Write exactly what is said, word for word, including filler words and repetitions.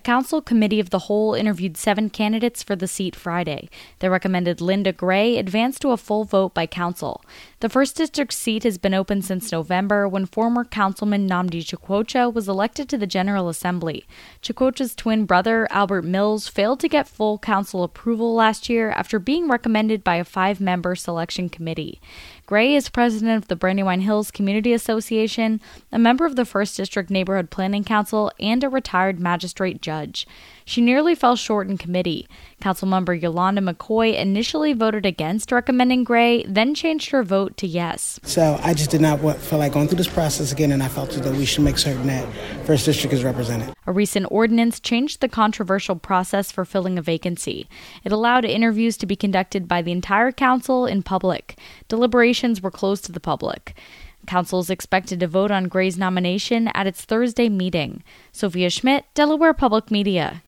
A council committee of the whole interviewed seven candidates for the seat Friday. They recommended Linda Gray advance to a full vote by council. The first district seat has been open since November, when former councilman Nnamdi Chukwucha was elected to the General Assembly. Chukwucha's twin brother, Albert Mills, failed to get full council approval last year after being recommended by a five-member selection committee. Gray is president of the Brandywine Hills Community Association, a member of the first District Neighborhood Planning Council, and a retired magistrate judge. She nearly fell short in committee. Councilmember Yolanda McCoy initially voted against recommending Gray, then changed her vote to yes. So I just did not want, feel like going through this process again, and I felt that we should make certain that First District is represented. A recent ordinance changed the controversial process for filling a vacancy. It allowed interviews to be conducted by the entire council in public. Deliberations were closed to the public. Council is expected to vote on Gray's nomination at its Thursday meeting. Sophia Schmidt, Delaware Public Media.